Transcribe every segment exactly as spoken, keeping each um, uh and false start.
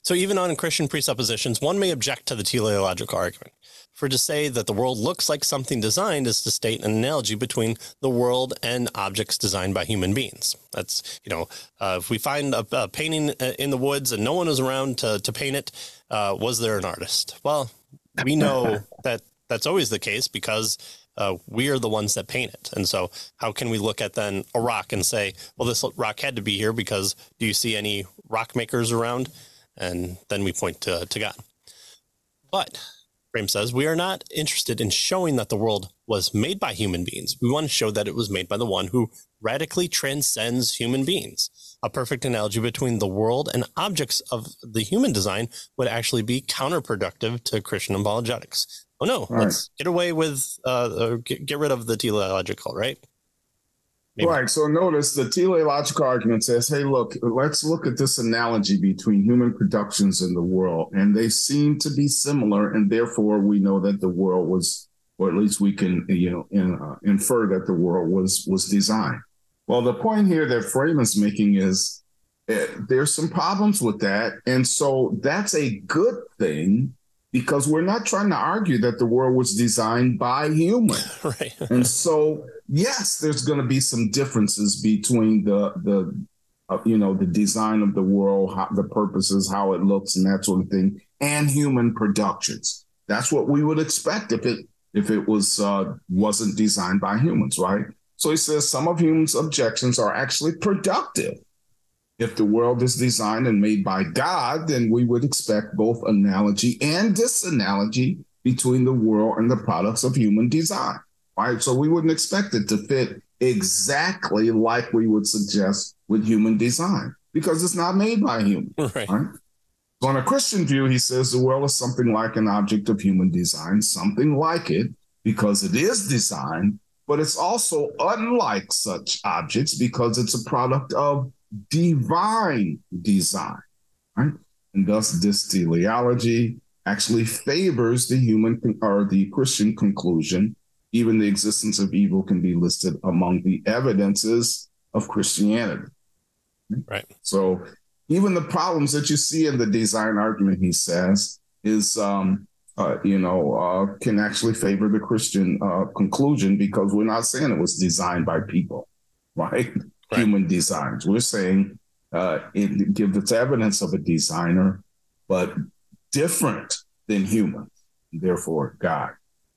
So even on Christian presuppositions, one may object to the teleological argument. For to say that the world looks like something designed is to state an analogy between the world and objects designed by human beings. That's, you know, uh, if we find a, a painting in the woods and no one was around to, to paint it, uh, was there an artist? Well, we know that that's always the case because uh, we are the ones that paint it. And so how can we look at then a rock and say, well, this rock had to be here because do you see any rock makers around? And then we point to, to God. But Frame says we are not interested in showing that the world was made by human beings. We want to show that it was made by the one who radically transcends human beings. A perfect analogy between the world and objects of the human design would actually be counterproductive to Christian apologetics. Oh, no, right. Let's get away with, uh, get, get rid of the teleological, right? Maybe. Right. So notice the teleological argument says, hey, look, let's look at this analogy between human productions and the world. And they seem to be similar. And therefore, we know that the world was, or at least we can, you know, in, uh, infer that the world was was designed. Well, the point here that Frame is making is uh, there's some problems with that. And so that's a good thing because we're not trying to argue that the world was designed by humans. Right. And so, yes, there's going to be some differences between the, the uh, you know, the design of the world, how, the purposes, how it looks and that sort of thing, and human productions. That's what we would expect if it if it was uh, wasn't designed by humans, right? So he says some of humans' objections are actually productive. If the world is designed and made by God, then we would expect both analogy and disanalogy between the world and the products of human design, right? So we wouldn't expect it to fit exactly like we would suggest with human design because it's not made by humans, right? right? So in a Christian view, he says the world is something like an object of human design, something like it because it is designed, but it's also unlike such objects because it's a product of divine design, right? And thus this teleology actually favors the human or the Christian conclusion. Even the existence of evil can be listed among the evidences of Christianity. Right. So even the problems that you see in the design argument, he says, is, um, uh, you know, uh, can actually favor the Christian uh, conclusion because we're not saying it was designed by people, right? Right. Human designs. We're saying uh, it gives its evidence of a designer, but different than human, therefore God.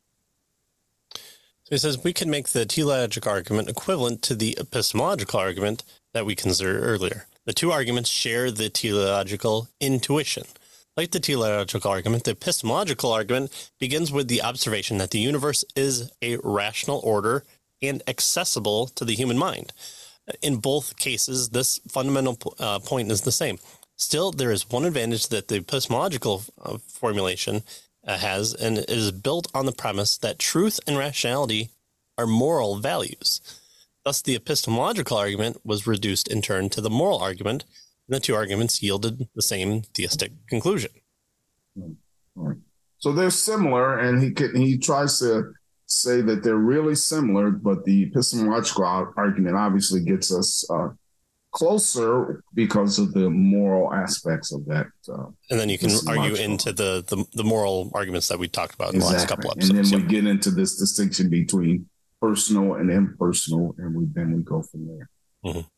So he says we can make the teleological argument equivalent to the epistemological argument that we considered earlier. The two arguments share the teleological intuition. Like the teleological argument, the epistemological argument begins with the observation that the universe is a rational order and accessible to the human mind. In both cases, this fundamental uh, point is the same. Still, there is one advantage that the epistemological uh, formulation uh, has, and it is built on the premise that truth and rationality are moral values. Thus, the epistemological argument was reduced in turn to the moral argument, and the two arguments yielded the same theistic conclusion. So they're similar, and he can, he tries to say that they're really similar, but the epistemological argument obviously gets us uh, closer because of the moral aspects of that. Uh, and then you can argue into the, the the moral arguments that we talked about in exactly. the last couple episodes. And then yep. we get into this distinction between personal and impersonal, and we then we go from there. Mm-hmm.